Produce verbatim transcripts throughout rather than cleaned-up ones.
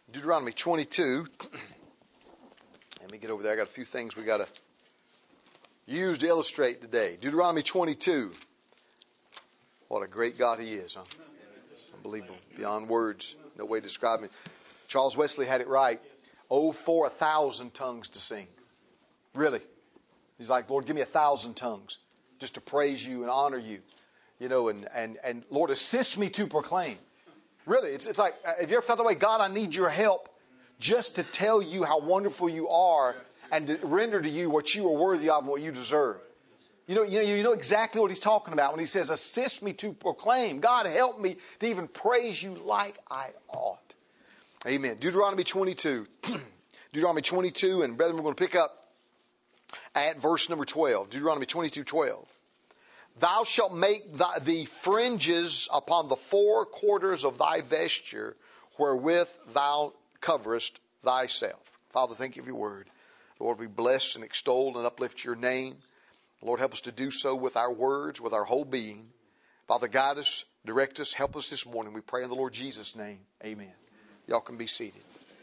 Deuteronomy twenty-two. Let me get over there. I got a few things we got to use to illustrate today. Deuteronomy twenty-two. What a great God He is, huh? Unbelievable. Beyond words. No way to describe Him. Charles Wesley had it right. Oh, for a thousand tongues to sing. Really. He's like, Lord, give me a thousand tongues just to praise You and honor You. You know, and, and, and Lord, assist me to proclaim. Really, it's, it's like, have you ever felt that way? God, I need Your help just to tell You how wonderful You are and to render to You what You are worthy of and what You deserve. You know, you know, you know exactly what He's talking about when He says, assist me to proclaim. God, help me to even praise You like I ought. Amen. Deuteronomy twenty-two. Deuteronomy twenty-two, and brethren, we're going to pick up at verse number twelve. Deuteronomy twenty-two, twelve. Thou shalt make thy, the fringes upon the four quarters of thy vesture, wherewith thou coverest thyself. Father, thank You for Your word. Lord, we bless and extol and uplift Your name. Lord, help us to do so with our words, with our whole being. Father, guide us, direct us, help us this morning. We pray in the Lord Jesus' name. Amen. Y'all can be seated.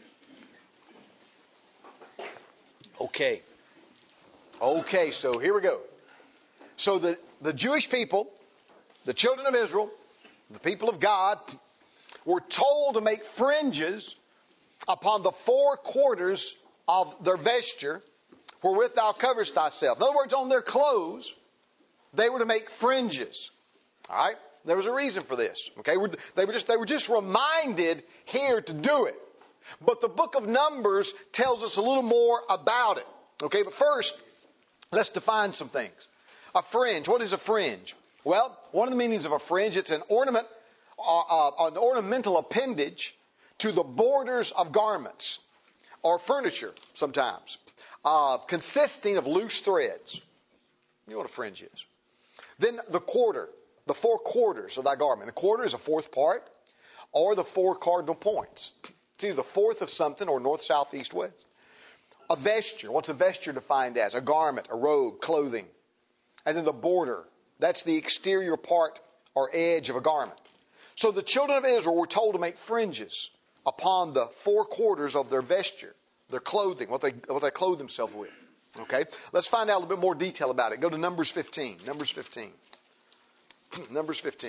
Okay. Okay, so here we go. So the, the Jewish people, the children of Israel, the people of God, were told to make fringes upon the four quarters of their vesture, wherewith thou coverest thyself. In other words, on their clothes, they were to make fringes. All right? There was a reason for this. Okay? They were just, they were just reminded here to do it. But the book of Numbers tells us a little more about it. Okay? But first, let's define some things. A fringe. What is a fringe? Well, one of the meanings of a fringe, it's an ornament, uh, uh, an ornamental appendage to the borders of garments or furniture sometimes, uh, consisting of loose threads. You know what a fringe is. Then the quarter, the four quarters of thy garment. The quarter is a fourth part or the four cardinal points. It's either the fourth of something or north, south, east, west. A vesture. What's a vesture defined as? A garment, a robe, clothing. And then the border. That's the exterior part or edge of a garment. So the children of Israel were told to make fringes upon the four quarters of their vesture, their clothing, what they, what they clothe themselves with. Okay? Let's find out a little bit more detail about it. Go to Numbers fifteen. Numbers fifteen. Numbers fifteen.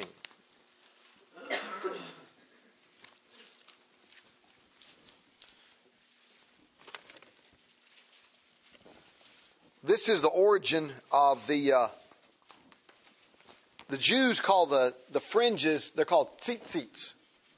This is the origin of the, uh, the Jews call the, the fringes, they're called tzitzits.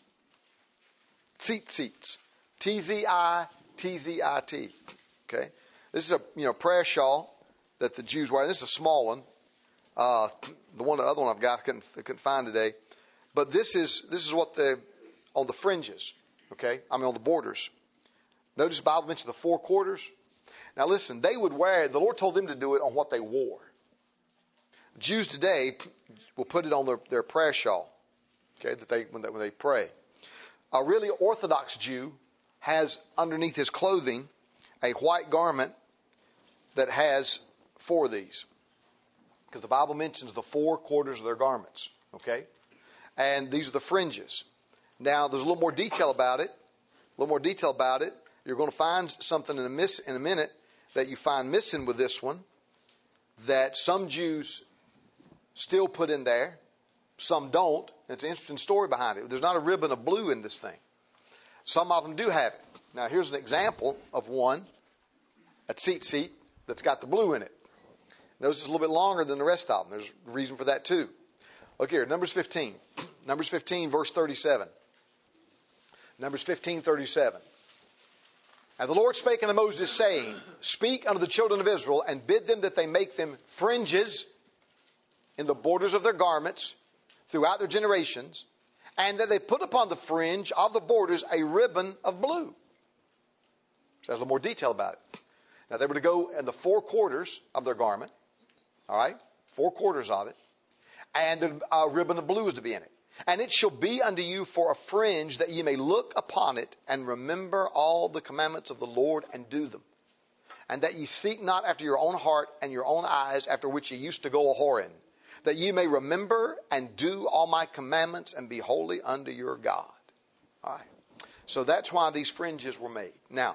Tzitzits. T Z I T Z I T. Okay? This is a, you know, prayer shawl that the Jews wear. This is a small one. Uh, the one, the other one I've got, I couldn't, I couldn't find today. But this is, this is what the, on the fringes. Okay? I mean, on the borders. Notice the Bible mentions the four quarters. Now listen, they would wear it. The Lord told them to do it on what they wore. Jews today will put it on their, their prayer shawl, okay, that they when, they when they pray. A really Orthodox Jew has underneath his clothing a white garment that has four of these, because the Bible mentions the four quarters of their garments, okay, and these are the fringes. Now there's a little more detail about it. A little more detail about it. You're going to find something in a miss in a minute that you find missing with this one that some Jews still put in there, some don't. It's an interesting story behind it. There's not a ribbon of blue in this thing. Some of them do have it. Now here's an example of one, a tzitzit, that's got the blue in it. Notice it's a little bit longer than the rest of them. There's a reason for that too. Look here, Numbers fifteen. Numbers fifteen, verse thirty-seven. Numbers fifteen, thirty-seven. And the Lord spake unto Moses, saying, speak unto the children of Israel, and bid them that they make them fringes in the borders of their garments throughout their generations, and that they put upon the fringe of the borders a ribbon of blue. So there's a little more detail about it. Now they were to go in the four quarters of their garment, all right, four quarters of it, and a ribbon of blue is to be in it. And it shall be unto you for a fringe, that ye may look upon it and remember all the commandments of the Lord and do them. And that ye seek not after your own heart and your own eyes, after which ye used to go a-whoring. That ye may remember and do all my commandments and be holy unto your God. All right. So that's why these fringes were made. Now,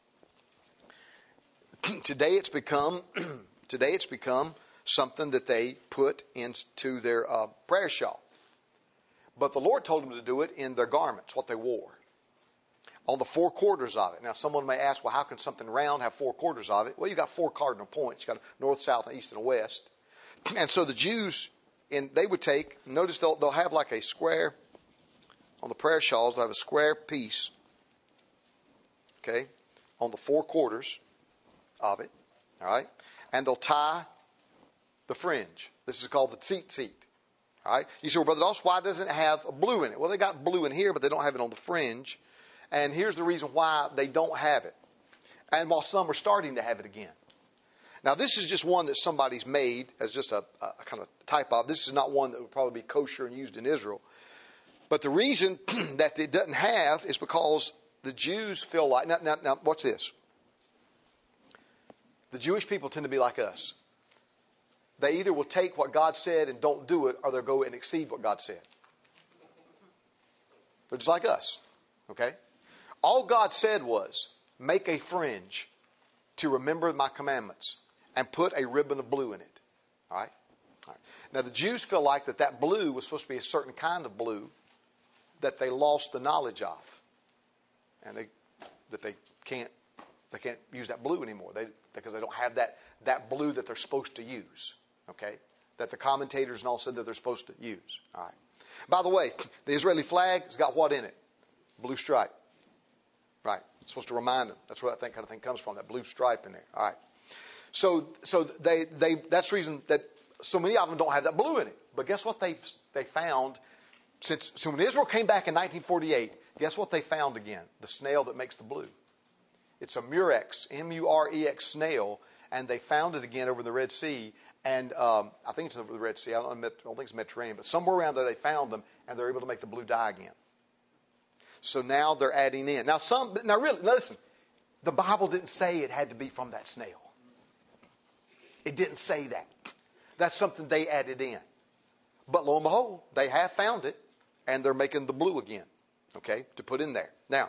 today it's become today it's become something that they put into their uh, prayer shawl. But the Lord told them to do it in their garments, what they wore, on the four quarters of it. Now, someone may ask, well, how can something round have four quarters of it? Well, you've got four cardinal points. You've got north, south, east, and west. And so the Jews, and they would take, notice they'll, they'll have like a square, on the prayer shawls, they'll have a square piece, okay, on the four quarters of it, all right? And they'll tie the fringe. This is called the tzitzit. All right. You say, well, Brother Dawson, why doesn't it have blue in it? Well, they got blue in here, but they don't have it on the fringe. And here's the reason why they don't have it. And while some are starting to have it again. Now, this is just one that somebody's made as just a, a kind of type of. This is not one that would probably be kosher and used in Israel. But the reason that it doesn't have is because the Jews feel like, now, now, now watch this. The Jewish people tend to be like us. They either will take what God said and don't do it, or they'll go and exceed what God said. They're just like us. Okay? All God said was, make a fringe to remember my commandments and put a ribbon of blue in it. All right? All right. Now, the Jews feel like that that blue was supposed to be a certain kind of blue that they lost the knowledge of. And they, that they can't, they can't use that blue anymore. They, because they don't have that, that blue that they're supposed to use. Okay, that the commentators and all said that they're supposed to use. All right. By the way, the Israeli flag has got what in it? Blue stripe. Right. It's supposed to remind them. That's where that thing, kind of thing comes from. That blue stripe in there. All right. So, so they, they, that's the reason that so many of them don't have that blue in it. But guess what they they found since so when Israel came back in nineteen forty-eight? Guess what they found again? The snail that makes the blue. It's a murex, M U R E X snail, and they found it again over the Red Sea. And um, I think it's over the Red Sea. I don't, I don't think it's Mediterranean, but somewhere around there they found them, and they're able to make the blue dye again. So now they're adding in. Now, some. Now, really, listen. The Bible didn't say it had to be from that snail. It didn't say that. That's something they added in. But lo and behold, they have found it, and they're making the blue again. Okay, to put in there. Now,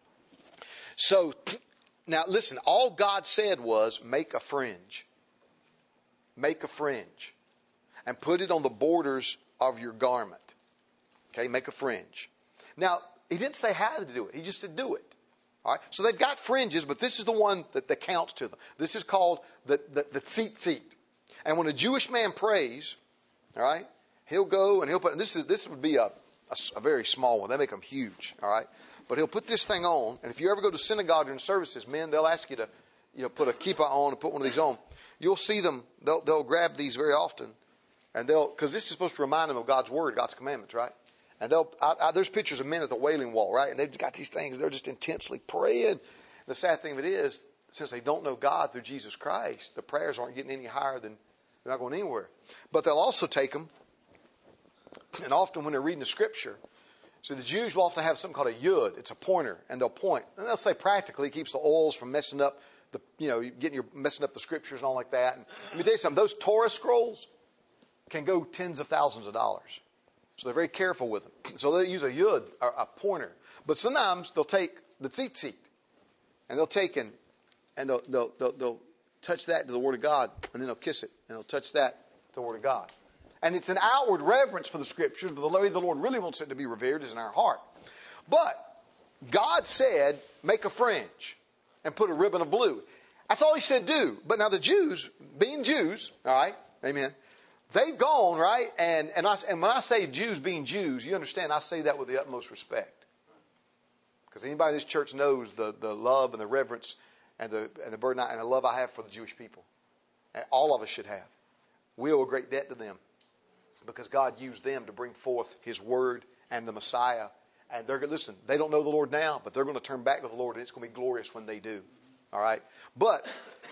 so now listen. All God said was make a fringe. Make a fringe and put it on the borders of your garment. Okay, make a fringe. Now, he didn't say how to do it. He just said do it. All right. So they've got fringes, but this is the one that, that counts to them. This is called the, the, the tzitzit. And when a Jewish man prays, all right, he'll go and he'll put, and this is, this would be a, a, a very small one. They make them huge. All right. But he'll put this thing on. And if you ever go to synagogue during services, men, they'll ask you to, you know, put a kippah on and put one of these on. You'll see them, they'll, they'll grab these very often, and they'll, because this is supposed to remind them of God's Word, God's commandments, right? And they'll, I, I, there's pictures of men at the Wailing Wall, right? And they've got these things, they're just intensely praying. The sad thing of it is, since they don't know God through Jesus Christ, the prayers aren't getting any higher than, they're not going anywhere. But they'll also take them, and often when they're reading the Scripture, so the Jews will often have something called a yud, it's a pointer, and they'll point. And they'll say practically it keeps the oils from messing up the, you know, getting your messing up the scriptures and all like that. And let me tell you something, those Torah scrolls can go tens of thousands of dollars. So they're very careful with them. So they'll use a yud, or a pointer. But sometimes they'll take the tzitzit, and they'll take and, and they'll, they'll, they'll, they'll touch that to the Word of God, and then they'll kiss it, and they'll touch that to the Word of God. And it's an outward reverence for the Scriptures, but the way the Lord really wants it to be revered is in our heart. But God said, make a fringe and put a ribbon of blue. That's all he said do. But now the Jews, being Jews, all right, amen, they've gone, right, and, and, I, and when I say Jews being Jews, you understand I say that with the utmost respect. Because anybody in this church knows the, the love and the reverence and the, and the burden and the love I have for the Jewish people. And all of us should have. We owe a great debt to them because God used them to bring forth His Word and the Messiah. And they're going to listen. They don't know the Lord now, but they're going to turn back to the Lord, and it's going to be glorious when they do. All right. But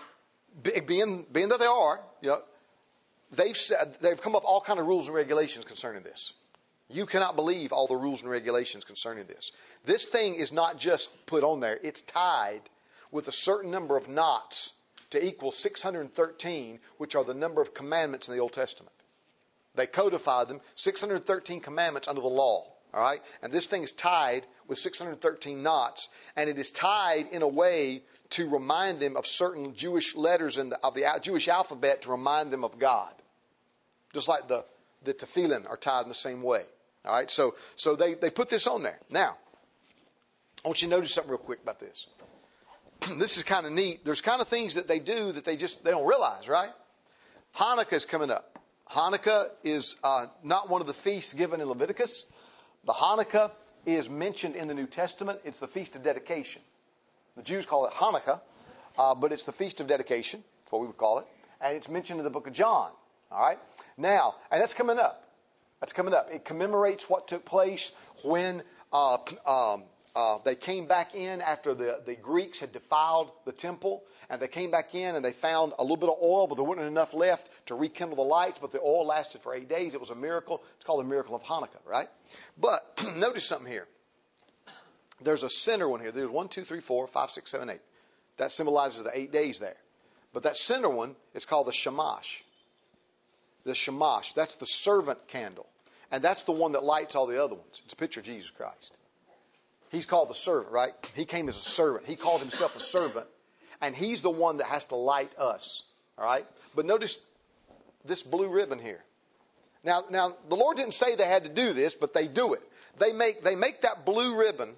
being being that they are, you know, they've said, they've come up with all kind of rules and regulations concerning this. You cannot believe all the rules and regulations concerning this. This thing is not just put on there; it's tied with a certain number of knots to equal six hundred thirteen, which are the number of commandments in the Old Testament. They codified them, six hundred thirteen commandments under the law. All right? And this thing is tied with six hundred thirteen knots, and it is tied in a way to remind them of certain Jewish letters in the, of the Jewish alphabet to remind them of God. Just like the, the tefillin are tied in the same way. All right? So, so they, they put this on there. Now, I want you to notice something real quick about this. This is kind of neat. There's kind of things that they do that they just, they don't realize, right? Hanukkah is coming up. Hanukkah is uh, not one of the feasts given in Leviticus. The Hanukkah is mentioned in the New Testament. It's the Feast of Dedication. The Jews call it Hanukkah, uh, but it's the Feast of Dedication. That's what we would call it. And it's mentioned in the book of John. All right? Now, and that's coming up. That's coming up. It commemorates what took place when uh, um, uh, they came back in after the, the Greeks had defiled the temple. And they came back in and they found a little bit of oil, but there wasn't enough left to rekindle the lights. But the oil lasted for eight days. It was a miracle. It's called the miracle of Hanukkah, right? But notice something here. There's a center one here. There's one, two, three, four, five, six, seven, eight. That symbolizes the eight days there. But that center one is called the Shamash. The Shamash. That's the servant candle. And that's the one that lights all the other ones. It's a picture of Jesus Christ. He's called the servant, right? He came as a servant. He called himself a servant. And he's the one that has to light us. All right? But notice this blue ribbon here. Now, now the Lord didn't say they had to do this, but they do it. They make, they make that blue ribbon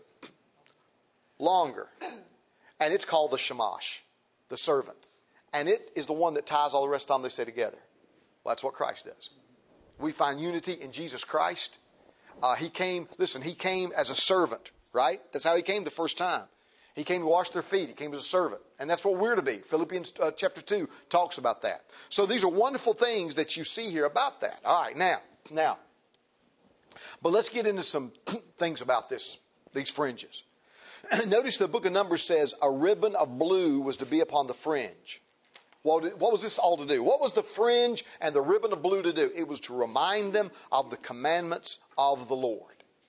longer. And it's called the Shamash, the servant. And it is the one that ties all the rest of them they say together. Well, that's what Christ does. We find unity in Jesus Christ. Uh, he came, listen, he came as a servant, right? That's how he came the first time. He came to wash their feet. He came as a servant. And that's what we're to be. Philippians uh, chapter two talks about that. So these are wonderful things that you see here about that. All right, now, now. But let's get into some things about this, these fringes. Notice the book of Numbers says a ribbon of blue was to be upon the fringe. What, what was this all to do? What was the fringe and the ribbon of blue to do? It was to remind them of the commandments of the Lord.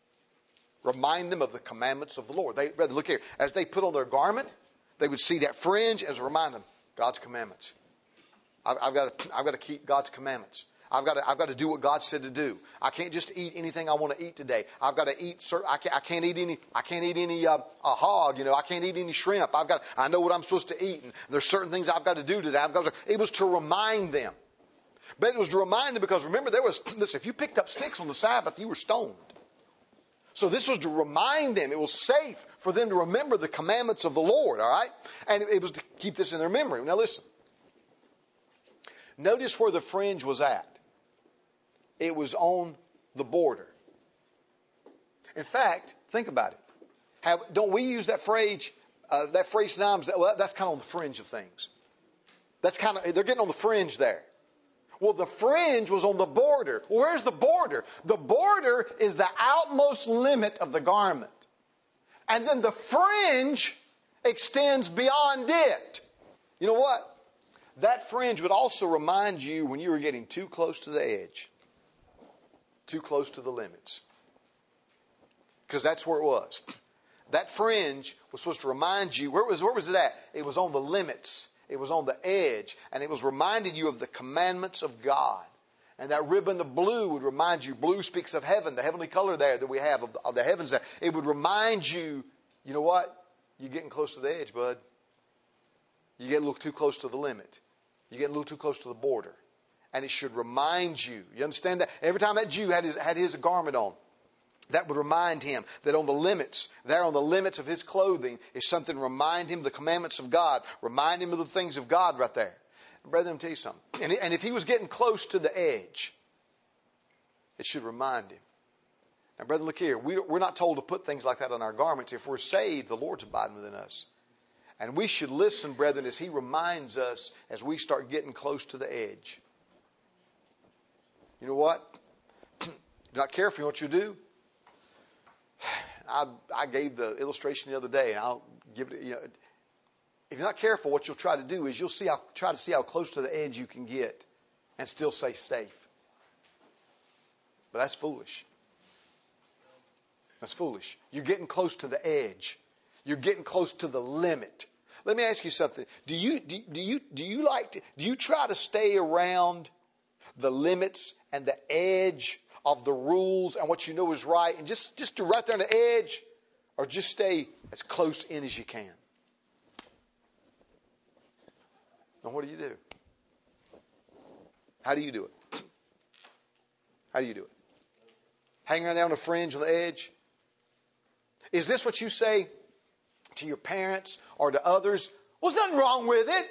Remind them of the commandments of the Lord. They, brother, look here. As they put on their garment, they would see that fringe as a reminder, God's commandments. I've, I've got to, I've got to keep God's commandments. I've got to, I've got to do what God said to do. I can't just eat anything I want to eat today. I've got to eat. I can't, I can't eat any. I can't eat any uh, a hog. You know, I can't eat any shrimp. I've got. I know what I'm supposed to eat, and there's certain things I've got to do today. I've got to, it was to remind them, but it was to remind them because remember there was. Listen, if you picked up sticks on the Sabbath, you were stoned. So this was to remind them. It was safe for them to remember the commandments of the Lord. All right, and it was to keep this in their memory. Now listen. Notice where the fringe was at. It was on the border. In fact, think about it. Have, don't we use that phrase, uh, that phrase sometimes, that, well, that's kind of on the fringe of things. That's kind of, they're getting on the fringe there. Well, the fringe was on the border. Where's the border? The border is the outmost limit of the garment. And then the fringe extends beyond it. You know what? That fringe would also remind you when you were getting too close to the edge. Too close to the limits. Because that's where it was. That fringe was supposed to remind you, where was, where was it at? It was on the limits. It was on the edge. And it was reminding you of the commandments of God. And that ribbon of blue would remind you, blue speaks of heaven, the heavenly color there that we have of the, of the heavens there. It would remind you, you know what? You're getting close to the edge, bud. You get a little too close to the limit. You get a little too close to the border. And it should remind you. You understand that? Every time that Jew had his, had his garment on, that would remind him that on the limits, there on the limits of his clothing is something to remind him of the commandments of God. Remind him of the things of God right there. And brother, let me tell you something. And, and if he was getting close to the edge, it should remind him. Now, brother, look here. We, we're not told to put things like that on our garments. If we're saved, the Lord's abiding within us. And we should listen, brethren, as he reminds us as we start getting close to the edge. You know what? If you're not careful, you know what you do? I, I gave the illustration the other day, and I'll give it. You know, if you're not careful, what you'll try to do is you'll see how, try to see how close to the edge you can get, and still stay safe. But that's foolish. That's foolish. You're getting close to the edge. You're getting close to the limit. Let me ask you something. Do you do, do you do you like to, do you try to stay around the limits and the edge of the rules and what you know is right and just, just to right there on the edge, or just stay as close in as you can? And what do you do? How do you do it? How do you do it? Hang around there on the fringe, on the edge? Is this what you say to your parents or to others? Well, there's nothing wrong with it.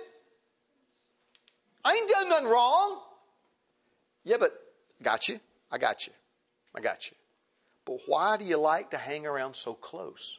I ain't done nothing wrong. Yeah, but got you. I got you. I got you. But why do you like to hang around so close?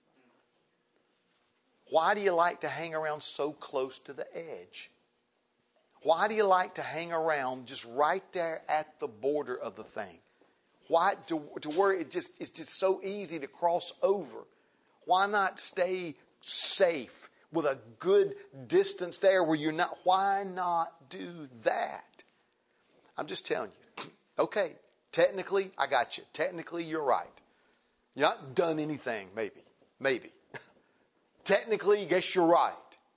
Why do you like to hang around so close to the edge? Why do you like to hang around just right there at the border of the thing? Why to, to where it just it's just so easy to cross over? Why not stay safe with a good distance there where you're not? Why not do that? I'm just telling you. Okay, technically, I got you. Technically, you're right. You're not done anything, maybe. Maybe. Technically, I guess you're right.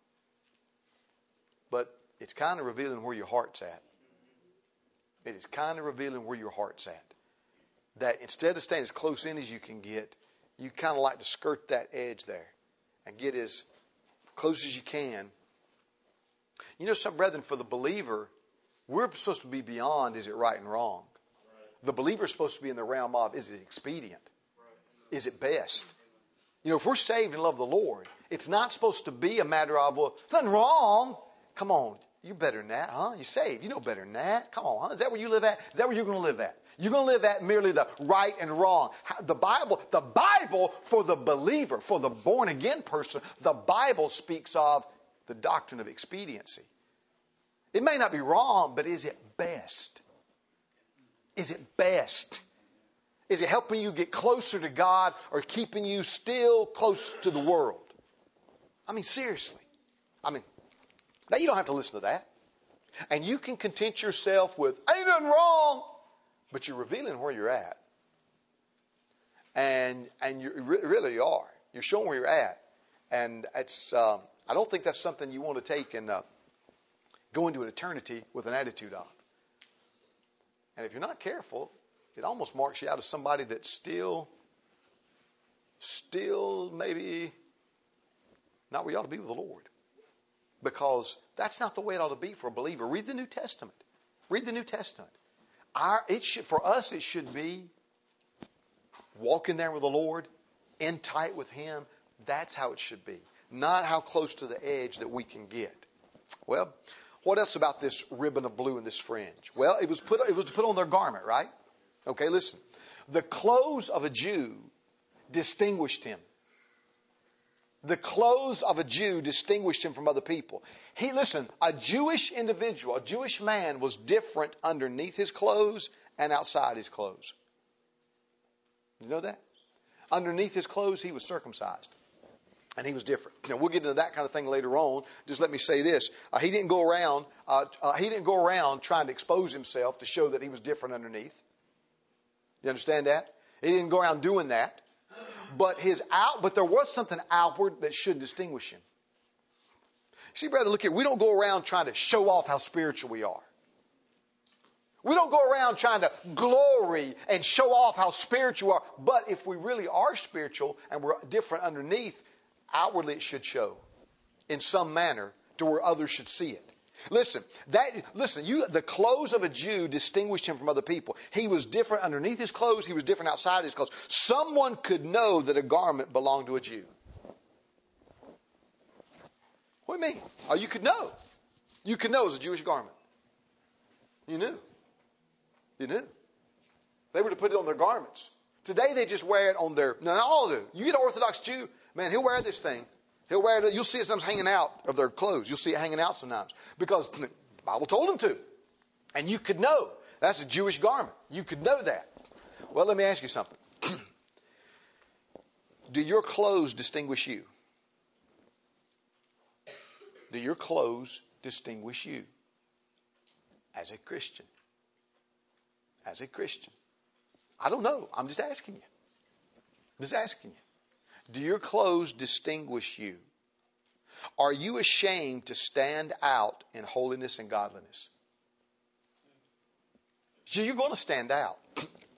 But it's kind of revealing where your heart's at. It is kind of revealing where your heart's at. That instead of staying as close in as you can get, you kind of like to skirt that edge there and get as close as you can. You know, some brethren, for the believer, we're supposed to be beyond, is it right and wrong? Right. The believer is supposed to be in the realm of, is it expedient? Right. Is it best? You know, if we're saved and love the Lord, it's not supposed to be a matter of, well, there's nothing wrong. Come on, you're better than that, huh? You're saved. You know better than that. Come on, huh? Is that where you live at? Is that where you're going to live at? You're going to live at merely the right and wrong. The Bible, the Bible for the believer, for the born again person, the Bible speaks of the doctrine of expediency. It may not be wrong, but is it best? Is it best? Is it helping you get closer to God or keeping you still close to the world? I mean, seriously. I mean, now you don't have to listen to that. And you can content yourself with, ain't nothing wrong, but you're revealing where you're at. And and you really are. You're showing where you're at. And it's um, I don't think that's something you want to take and uh, go into an eternity with an attitude of. And if you're not careful, it almost marks you out as somebody that's still, still maybe not where you ought to be with the Lord. Because that's not the way it ought to be for a believer. Read the New Testament. Read the New Testament. Our, it should, for us, it should be walking there with the Lord, in tight with Him. That's how it should be. Not how close to the edge that we can get. Well, what else about this ribbon of blue and this fringe? Well, it was put, it was to put on their garment, right? Okay, listen. The clothes of a Jew distinguished him. The clothes of a Jew distinguished him from other people. He, listen, a Jewish individual, a Jewish man was different underneath his clothes and outside his clothes. You know that? Underneath his clothes, he was circumcised. And he was different. Now, we'll get into that kind of thing later on. Just let me say this. Uh, he didn't go around, uh, uh, he didn't go around trying to expose himself to show that he was different underneath. You understand that? He didn't go around doing that. But his out, but there was something outward that should distinguish him. See, brother, look here. We don't go around trying to show off how spiritual we are. We don't go around trying to glory and show off how spiritual we are. But if we really are spiritual and we're different underneath, outwardly it should show in some manner to where others should see it. Listen, that listen, you the clothes of a Jew distinguished him from other people. He was different underneath his clothes, he was different outside his clothes. Someone could know that a garment belonged to a Jew. What do you mean? Oh, you could know. You could know it was a Jewish garment. You knew. You knew. They were to put it on their garments. Today they just wear it on their, no, not all do. You get an Orthodox Jew, man, he'll wear this thing. He'll wear it. You'll see it sometimes hanging out of their clothes. You'll see it hanging out sometimes because the Bible told him to. And you could know. That's a Jewish garment. You could know that. Well, let me ask you something. Do your clothes distinguish you? Do your clothes distinguish you as a Christian? As a Christian. I don't know. I'm just asking you. Just asking you. Do your clothes distinguish you? Are you ashamed to stand out in holiness and godliness? So you're going to stand out.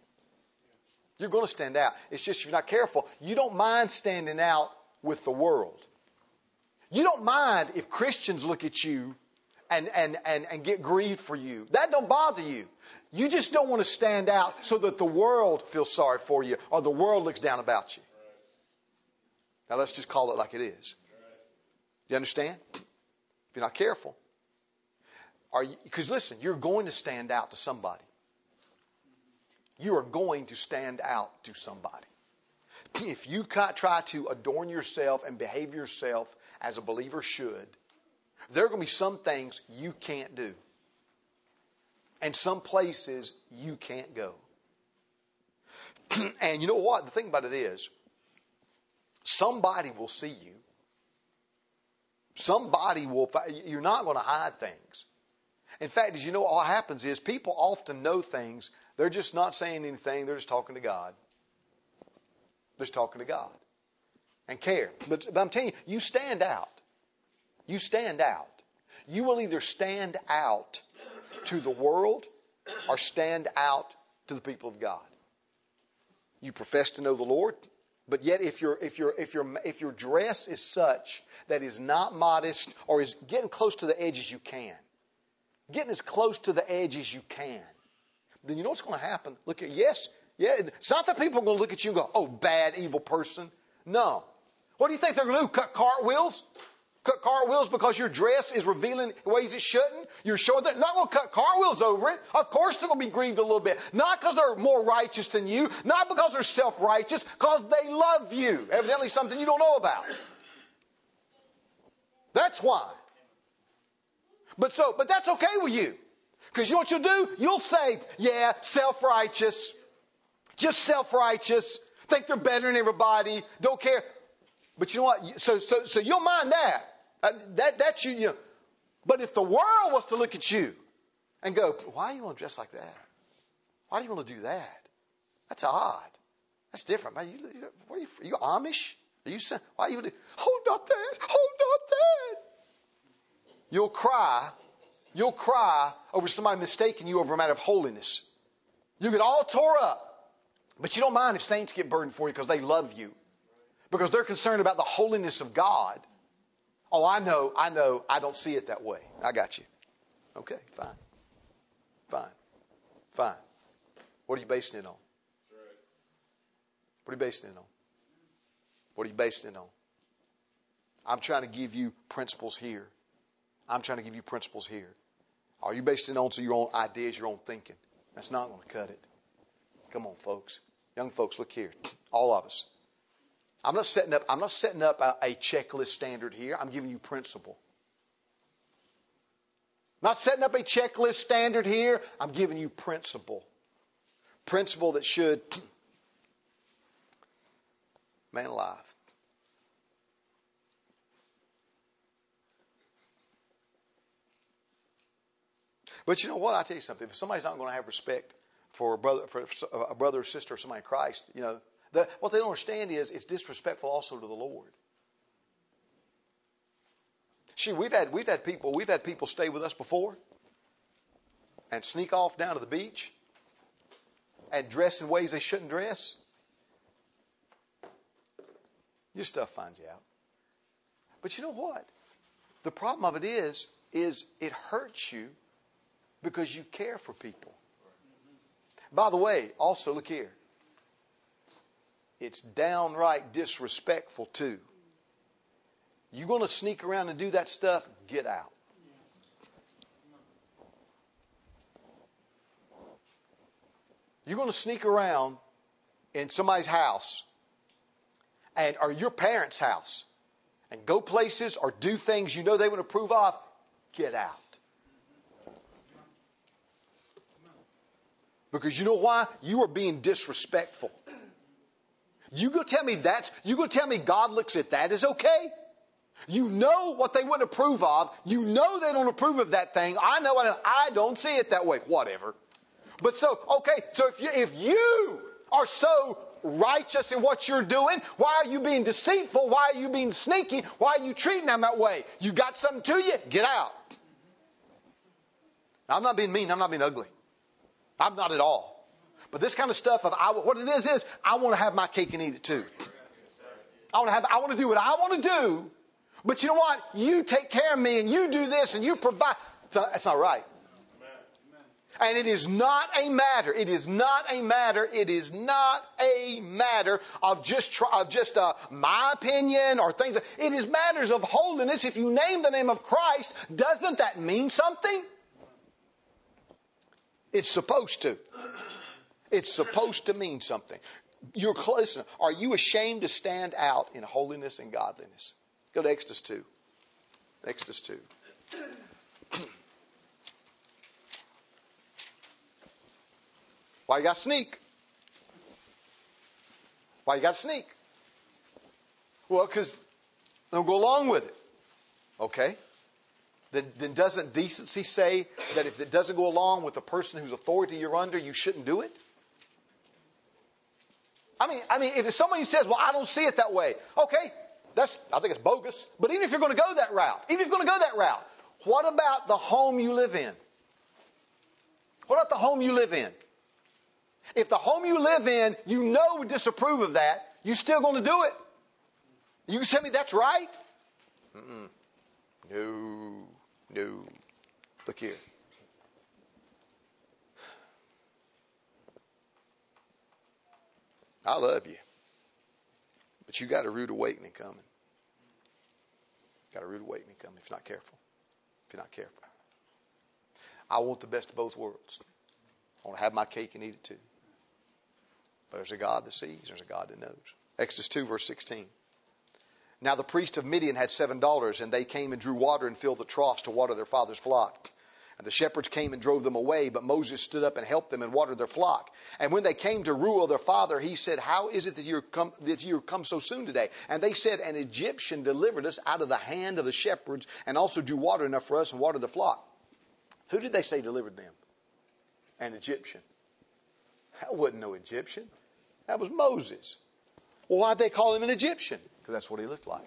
You're going to stand out. It's just if you're not careful, you don't mind standing out with the world. You don't mind if Christians look at you and, and, and, and get grieved for you. That don't bother you. You just don't want to stand out so that the world feels sorry for you or the world looks down about you. Now let's just call it like it is. You understand? If you're not careful. Are you, because listen, you're going to stand out to somebody. You are going to stand out to somebody. If you try to adorn yourself and behave yourself as a believer should, there are going to be some things you can't do. And some places you can't go. And you know what? The thing about it is, somebody will see you. Somebody will, you're not going to hide things. In fact, as you know, what happens is people often know things. They're just not saying anything. They're just talking to God. They're just talking to God. And care. But, but I'm telling you, you stand out. You stand out. You will either stand out to the world or stand out to the people of God. You profess to know the Lord, but yet if your if your if your if your dress is such that is not modest or is getting close to the edge as you can, getting as close to the edge as you can, then you know what's going to happen. Look at yes, yeah. It's not that people are going to look at you and go, "Oh, bad, evil person." No. What do you think they're going to do? Cut cartwheels? Cut cartwheels because your dress is revealing ways it shouldn't? You're showing they're not going to cut cartwheels over it. Of course they're going to be grieved a little bit. Not because they're more righteous than you. Not because they're self-righteous. Because they love you. Evidently something you don't know about. That's why. But so, but that's okay with you. Because you know what you'll do? You'll say, yeah, self-righteous. Just self-righteous. Think they're better than everybody. Don't care. But you know what? So, so, so you'll mind that. Uh, that, that's you, you know. But if the world was to look at you and go, why do you want to dress like that? Why do you want to do that? That's odd. That's different. Man, you, you, what are you, are you Amish? Are you, why are you, oh, not that. Oh, not that. You'll cry. You'll cry over somebody mistaking you over a matter of holiness. You get all tore up. But you don't mind if saints get burdened for you because they love you. Because they're concerned about the holiness of God. Oh, I know, I know, I don't see it that way. I got you. Okay, fine. Fine. Fine. What are you basing it on? What are you basing it on? What are you basing it on? I'm trying to give you principles here. I'm trying to give you principles here. Are you basing it on to your own ideas, your own thinking? That's not going to cut it. Come on, folks. Young folks, look here. All of us. I'm not setting up, I'm not setting up a, a checklist standard here. I'm giving you principle. Not setting up a checklist standard here. I'm giving you principle. Principle that should, man alive. But you know what? I'll tell you something. If somebody's not going to have respect for a brother, for a brother or sister or somebody in Christ, you know, the, what they don't understand is it's disrespectful also to the Lord. See, we've had we've had people we've had people stay with us before and sneak off down to the beach and dress in ways they shouldn't dress. Your stuff finds you out. But you know what? The problem of it is, is it hurts you because you care for people. By the way, also look here. It's downright disrespectful too. You're going to sneak around and do that stuff, get out. You're going to sneak around in somebody's house and or your parents' house and go places or do things you know they would approve of, get out. Because you know why? You are being disrespectful. You go tell me that's, you go tell me God looks at that as okay? You know what they wouldn't approve of. You know they don't approve of that thing. I know I, I don't see it that way. Whatever. But so, okay, so if you, if you are so righteous in what you're doing, why are you being deceitful? Why are you being sneaky? Why are you treating them that way? You got something to you? Get out. Now, I'm not being mean. I'm not being ugly. I'm not at all. But this kind of stuff of I, what it is is I want to have my cake and eat it too. I want to have I want to do what I want to do. But you know what? You take care of me and you do this and you provide. That's not right. And it is not a matter. It is not a matter. It is not a matter of just try, of just uh, my opinion or things. It is matters of holiness. If you name the name of Christ, doesn't that mean something? It's supposed to. It's supposed to mean something. You're listen. Are you ashamed to stand out in holiness and godliness? Go to Exodus two. Exodus two. Why you got to sneak? Why you got to sneak? Well, because they'll go along with it. Okay. Then, then doesn't decency say that if it doesn't go along with the person whose authority you're under, you shouldn't do it? I mean, I mean, if somebody says, "Well, I don't see it that way," okay, that's I think it's bogus. But even if you're going to go that route, even if you're going to go that route, what about the home you live in? What about the home you live in? If the home you live in, you know would disapprove of that, you still going to do it? You can tell me that's right? Mm-mm. No, no. Look here. I love you. But you got a rude awakening coming. Got a rude awakening coming if you're not careful. If you're not careful. I want the best of both worlds. I want to have my cake and eat it too. But there's a God that sees. There's a God that knows. Exodus two, verse sixteen. Now the priest of Midian had seven daughters, and they came and drew water and filled the troughs to water their father's flock. And the shepherds came and drove them away, but Moses stood up and helped them and watered their flock. And when they came to Reuel, their father, he said, "How is it that you come that you come so soon today?" And they said, "An Egyptian delivered us out of the hand of the shepherds, and also drew water enough for us and watered the flock." Who did they say delivered them? An Egyptian. That wasn't no Egyptian. That was Moses. Well, why'd they call him an Egyptian? Because that's what he looked like.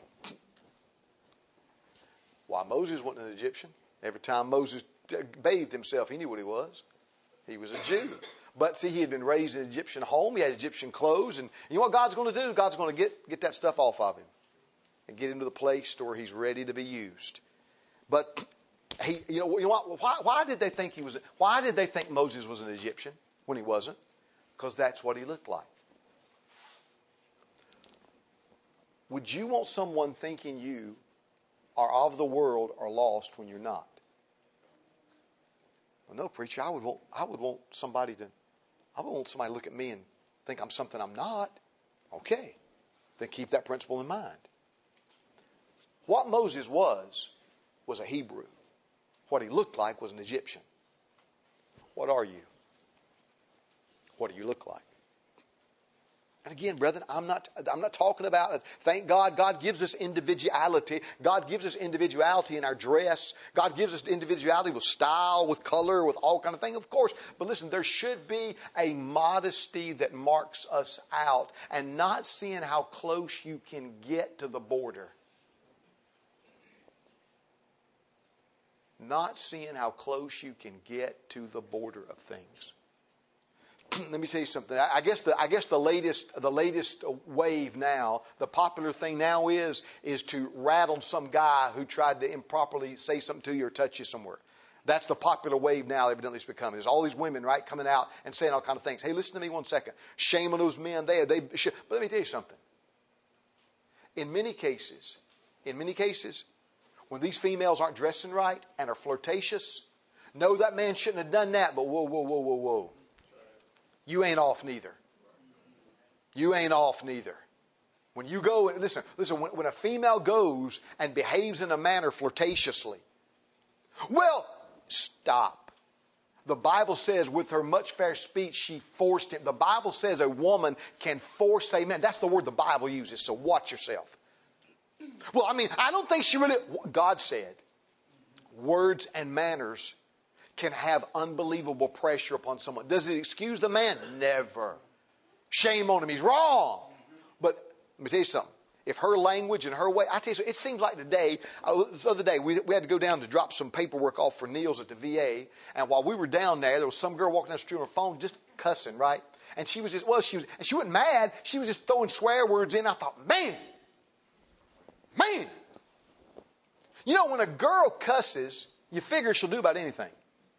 Why Moses wasn't an Egyptian? Every time Moses bathed himself, he knew what he was. He was a Jew. But see, he had been raised in an Egyptian home. He had Egyptian clothes. And you know what God's going to do? God's going to get, get that stuff off of him and get him to the place where he's ready to be used. But he, you know, you know what? Why, why did they think he was? Why did they think Moses was an Egyptian when he wasn't? Because that's what he looked like. Would you want someone thinking you are of the world or lost when you're not? Well, no, preacher. I would want. I would want somebody to. I would want somebody to look at me and think I'm something I'm not. Okay, then keep that principle in mind. What Moses was was a Hebrew. What he looked like was an Egyptian. What are you? What do you look like? And again, brethren, I'm not, I'm not talking about it. Thank God, God gives us individuality. God gives us individuality in our dress. God gives us individuality with style, with color, with all kind of things, of course. But listen, there should be a modesty that marks us out and not seeing how close you can get to the border. Not seeing how close you can get to the border of things. Let me tell you something. I guess the I guess the latest the latest wave now, the popular thing now is is to rattle some guy who tried to improperly say something to you or touch you somewhere. That's the popular wave now. Evidently, it's becoming. There's all these women, right, coming out and saying all kind of things. Hey, listen to me one second. Shame on those men. They they. But let me tell you something. In many cases, in many cases, when these females aren't dressing right and are flirtatious, no, that man shouldn't have done that. But whoa, whoa, whoa, whoa, whoa. You ain't off neither. You ain't off neither. When you go and listen, listen. When, when a female goes and behaves in a manner flirtatiously, well, stop. The Bible says, with her much fair speech, she forced him. The Bible says a woman can force a man. That's the word the Bible uses. So watch yourself. Well, I mean, I don't think she really. God said, words and manners can have unbelievable pressure upon someone. Does it excuse the man? Never. Shame on him. He's wrong. But let me tell you something. If her language and her way, I tell you something, it seems like today, uh, this other day, we, we had to go down to drop some paperwork off for Niels at the V A. And while we were down there, there was some girl walking down the street on her phone just cussing, right? And she was just, well, she was, and she wasn't mad. She was just throwing swear words in. I thought, man, man. You know, when a girl cusses, you figure she'll do about anything.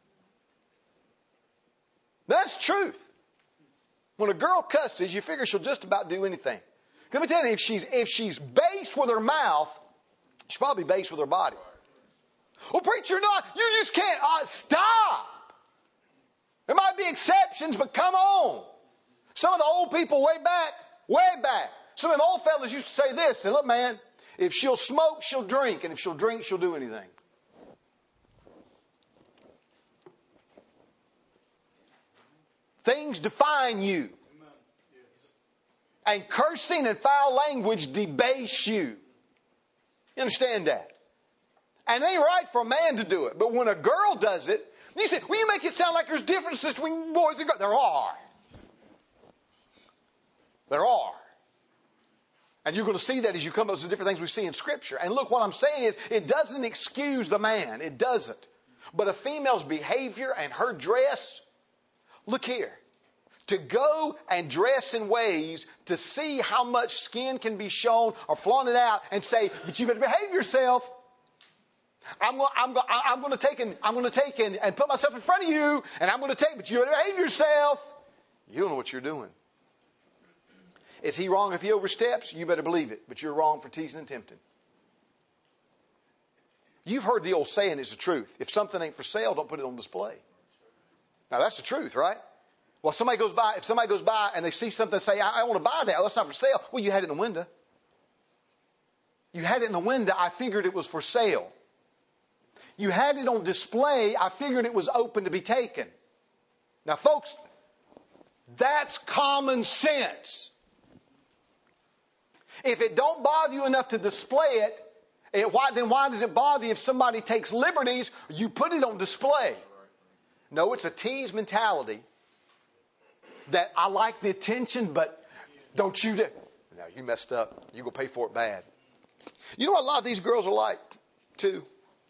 That's truth. When a girl cusses, you figure she'll just about do anything. Let me tell you, if she's, if she's based with her mouth, she's probably based with her body. Well, preacher, not, you just can't. Uh, stop. There might be exceptions, but come on. Some of the old people way back, way back, some of them old fellas used to say this. Say, look, man, if she'll smoke, she'll drink. And if she'll drink, she'll do anything. Things define you. And cursing and foul language debase you. You understand that? And it ain't right for a man to do it. But when a girl does it, you say, well, you make it sound like there's differences between boys and girls. There are. There are. And you're going to see that as you come up with the different things we see in Scripture. And look, what I'm saying is, it doesn't excuse the man. It doesn't. But a female's behavior and her dress, look here. To go and dress in ways to see how much skin can be shown or flaunted out and say, but you better behave yourself. I'm going, I'm going, I'm going to take and I'm going to take and, and put myself in front of you, and I'm going to take, but you better behave yourself. You don't know what you're doing. Is he wrong if he oversteps? You better believe it, but you're wrong for teasing and tempting. You've heard the old saying, it's the truth. If something ain't for sale, don't put it on display. Now that's the truth, right? Well, somebody goes by, if somebody goes by and they see something and say, I, I want to buy that. Oh, that's not for sale. Well, you had it in the window. You had it in the window. I figured it was for sale. You had it on display. I figured it was open to be taken. Now, folks, that's common sense. If it don't bother you enough to display it, it why, then why does it bother you if somebody takes liberties? You put it on display. No, it's a tease mentality. That I like the attention, but don't you do. No, you messed up. You're going to pay for it bad. You know what a lot of these girls are like, too?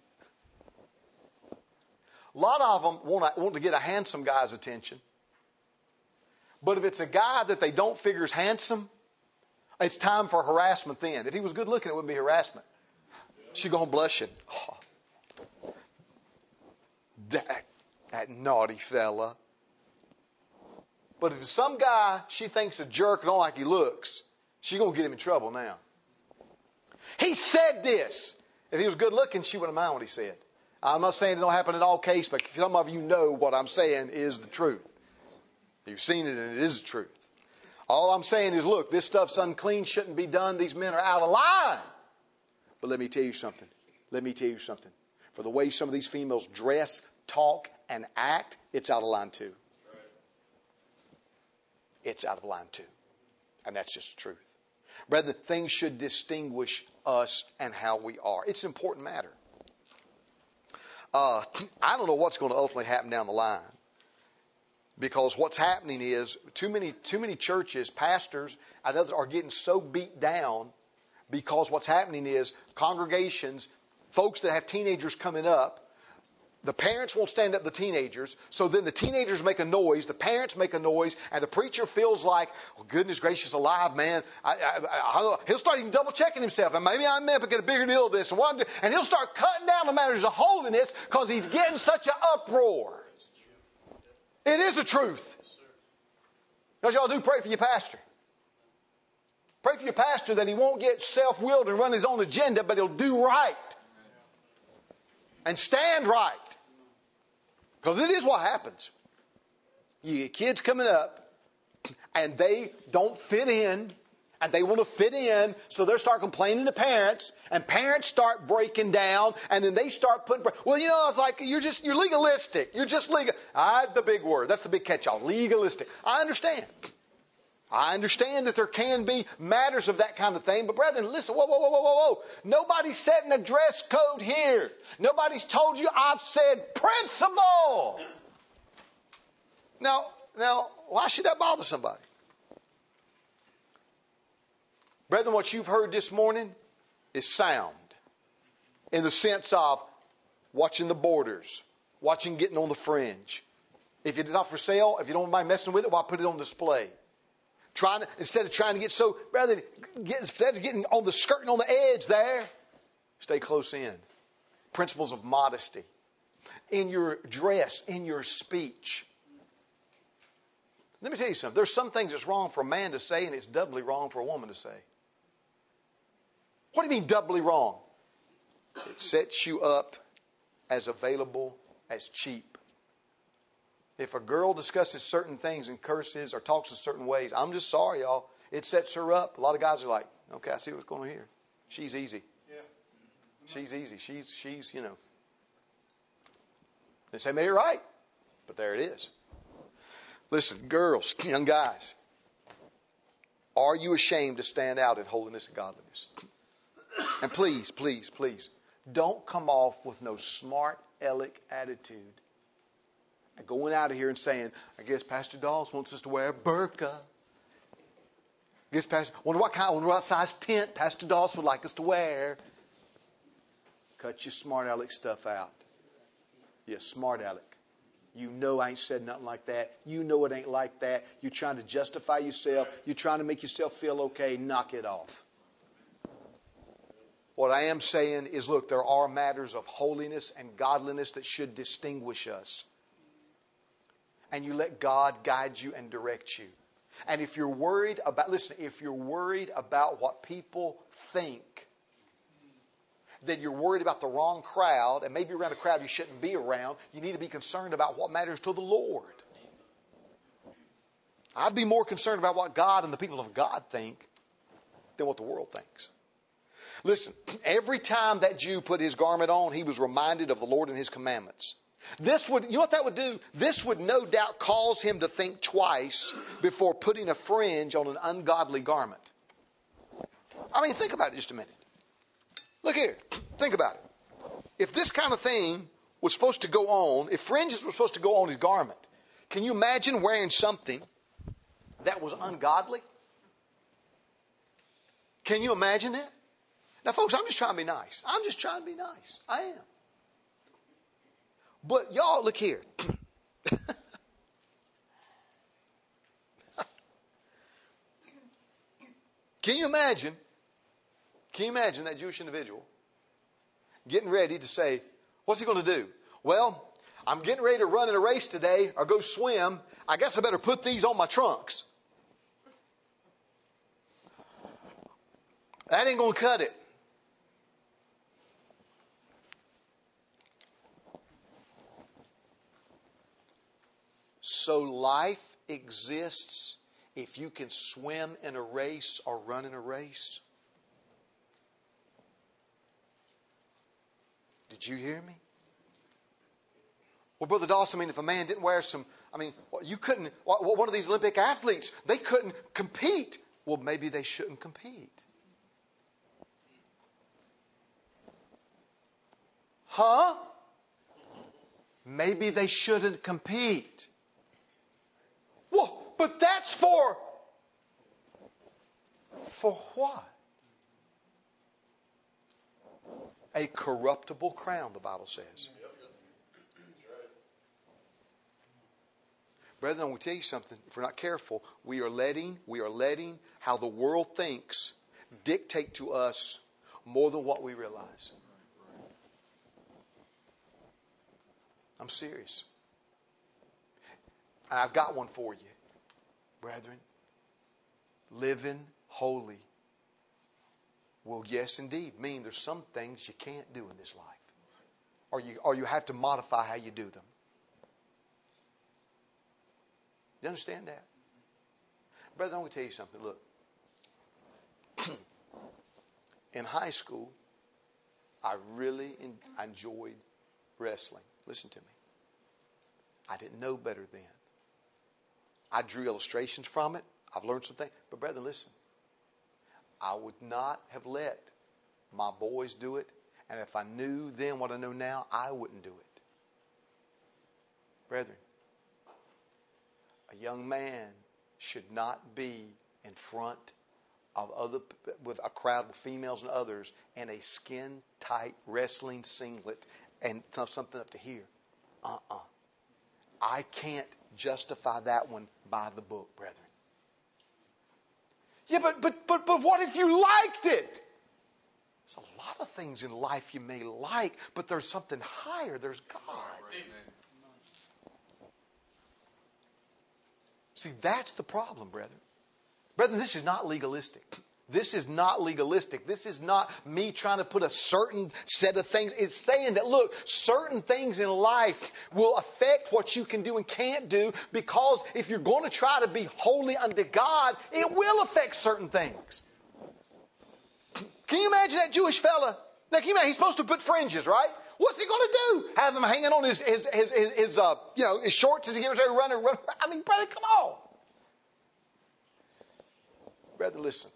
A lot of them want to, want to get a handsome guy's attention. But if it's a guy that they don't figure is handsome, it's time for harassment then. If he was good looking, it wouldn't be harassment. She'd go home blushing. Oh, that, that naughty fella. But if some guy she thinks a jerk and don't like he looks, she's going to get him in trouble now. He said this. If he was good looking, she wouldn't mind what he said. I'm not saying it don't happen in all cases, but some of you know what I'm saying is the truth. You've seen it and it is the truth. All I'm saying is, look, this stuff's unclean, shouldn't be done. These men are out of line. But let me tell you something. Let me tell you something. For the way some of these females dress, talk, and act, it's out of line too. It's out of line too. And that's just the truth. Brethren, things should distinguish us and how we are. It's an important matter. Uh, I don't know what's going to ultimately happen down the line. Because what's happening is too many, too many churches, pastors, and others are getting so beat down because what's happening is congregations, folks that have teenagers coming up, the parents won't stand up to the teenagers, so then the teenagers make a noise, the parents make a noise, and the preacher feels like, oh, goodness gracious alive, man. I, I, I, he'll start even double checking himself, and maybe I'm meant to get a bigger deal of this, and what I'm doing, and he'll start cutting down the matters of holiness because he's getting such an uproar. It is the truth. What y'all do, pray for your pastor. Pray for your pastor that he won't get self-willed and run his own agenda, but he'll do right. And stand right. Because it is what happens. You get kids coming up and they don't fit in and they want to fit in, so they'll start complaining to parents, and parents start breaking down, and then they start putting, well, you know, it's like, you're just, you're legalistic. You're just legal. I, the big word. That's the big catch-all. Legalistic. I understand. I understand that there can be matters of that kind of thing, but brethren, listen, whoa, whoa, whoa, whoa, whoa, whoa. Nobody's setting a dress code here. Nobody's told you. I've said principle. Now, now, why should that bother somebody? Brethren, what you've heard this morning is sound in the sense of watching the borders, watching getting on the fringe. If it's not for sale, if you don't mind messing with it, why put it on display? Trying to, instead of trying to get so, rather than get, instead of getting on the skirting on the edge there, stay close in. Principles of modesty. In your dress, in your speech. Let me tell you something. There's some things that's wrong for a man to say, and it's doubly wrong for a woman to say. What do you mean doubly wrong? It sets you up as available as cheap. If a girl discusses certain things and curses or talks in certain ways, I'm just sorry, y'all. It sets her up. A lot of guys are like, okay, I see what's going on here. She's easy. Yeah. She's easy. She's, she's, you know. They say, maybe you're right. But there it is. Listen, girls, young guys. Are you ashamed to stand out in holiness and godliness? And please, please, please, don't come off with no smart aleck attitude. And going out of here and saying, I guess Pastor Dawes wants us to wear a burqa. I guess Pastor, wonder what kind, wonder what size tent Pastor Dawes would like us to wear. Cut your smart aleck stuff out. Yeah, smart aleck. You know I ain't said nothing like that. You know it ain't like that. You're trying to justify yourself. You're trying to make yourself feel okay. Knock it off. What I am saying is, look, there are matters of holiness and godliness that should distinguish us. And you let God guide you and direct you. And if you're worried about, listen, if you're worried about what people think, then you're worried about the wrong crowd, and maybe around a crowd you shouldn't be around. You need to be concerned about what matters to the Lord. I'd be more concerned about what God and the people of God think than what the world thinks. Listen, every time that Jew put his garment on, he was reminded of the Lord and his commandments. This would, you know what that would do? This would no doubt cause him to think twice before putting a fringe on an ungodly garment. I mean, think about it just a minute. Look here. Think about it. If this kind of thing was supposed to go on, if fringes were supposed to go on his garment, can you imagine wearing something that was ungodly? Can you imagine that? Now, folks, I'm just trying to be nice. I'm just trying to be nice. I am. But y'all, look here. Can you imagine? Can you imagine that Jewish individual getting ready to say, what's he going to do? Well, I'm getting ready to run in a race today or go swim. I guess I better put these on my trunks. That ain't going to cut it. So life exists if you can swim in a race or run in a race. Did you hear me? Well, Brother Dawson, I mean, if a man didn't wear some, I mean, well, you couldn't, well, one of these Olympic athletes, they couldn't compete. Well, maybe they shouldn't compete. Huh? Maybe they shouldn't compete. Well, but that's for, for what? A corruptible crown, the Bible says. Brethren, I want to tell you something. If we're not careful, we are letting, we are letting how the world thinks dictate to us more than what we realize. I'm serious. And I've got one for you, brethren. Living holy will, yes, indeed, mean there's some things you can't do in this life. Or you, or you have to modify how you do them. You understand that? Brother, I want to tell you something. Look. In high school, I really en- I enjoyed wrestling. Listen to me. I didn't know better then. I drew illustrations from it. I've learned some things. But brethren, listen. I would not have let my boys do it. And if I knew then what I know now, I wouldn't do it. Brethren, a young man should not be in front of other, with a crowd of females and others in a skin-tight wrestling singlet and something up to here. Uh-uh. I can't justify that one by the book, brethren. Yeah, but, but, but, but what if you liked it? There's a lot of things in life you may like, but there's something higher. There's God. Amen. See, that's the problem, brethren. Brethren, this is not legalistic. This is not legalistic. This is not me trying to put a certain set of things. It's saying that, look, certain things in life will affect what you can do and can't do, because if you're going to try to be holy unto God, it will affect certain things. Can you imagine that Jewish fella? Now, can you imagine? He's supposed to put fringes, right? What's he going to do? Have them hanging on his his his, his, his uh you know his shorts as he gets ready to run and run. I mean, brother, come on, brother, listen.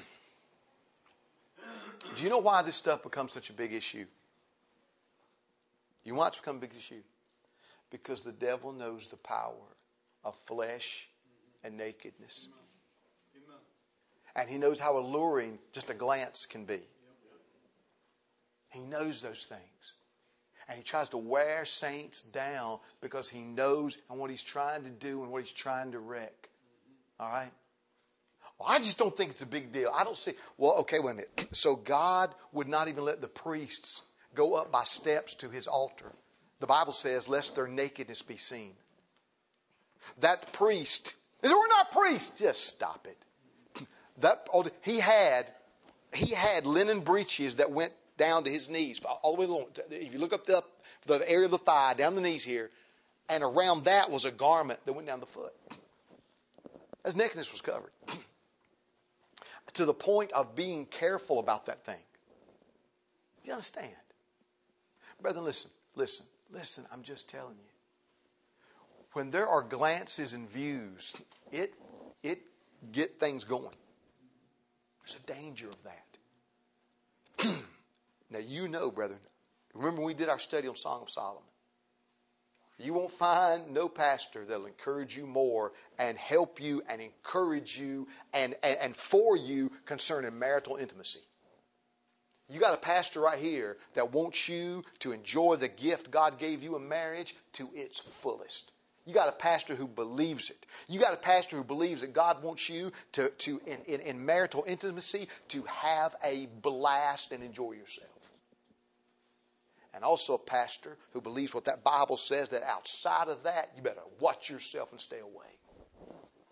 Do you know why this stuff becomes such a big issue? You know why it's become a big issue? Because the devil knows the power of flesh and nakedness. And he knows how alluring just a glance can be. He knows those things. And he tries to wear saints down because he knows and what he's trying to do and what he's trying to wreck. All right? Well, I just don't think it's a big deal. I don't see. Well, okay, wait a minute. So God would not even let the priests go up by steps to his altar. The Bible says, lest their nakedness be seen. That priest, we're not priests. Just stop it. That he had, he had linen breeches that went down to his knees, all the way along. If you look up the, the area of the thigh, down the knees here, and around that was a garment that went down the foot. His nakedness was covered. To the point of being careful about that thing. Do you understand? Brethren, listen, listen, listen, I'm just telling you. When there are glances and views, it, it get things going. There's a danger of that. Now, you know, brethren, remember when we did our study on Song of Solomon? You won't find no pastor that'll encourage you more and help you and encourage you and, and, and for you concerning marital intimacy. You got a pastor right here that wants you to enjoy the gift God gave you in marriage to its fullest. You got a pastor who believes it. You got a pastor who believes that God wants you to, to in, in, in marital intimacy to have a blast and enjoy yourself. And also a pastor who believes what that Bible says, that outside of that, you better watch yourself and stay away.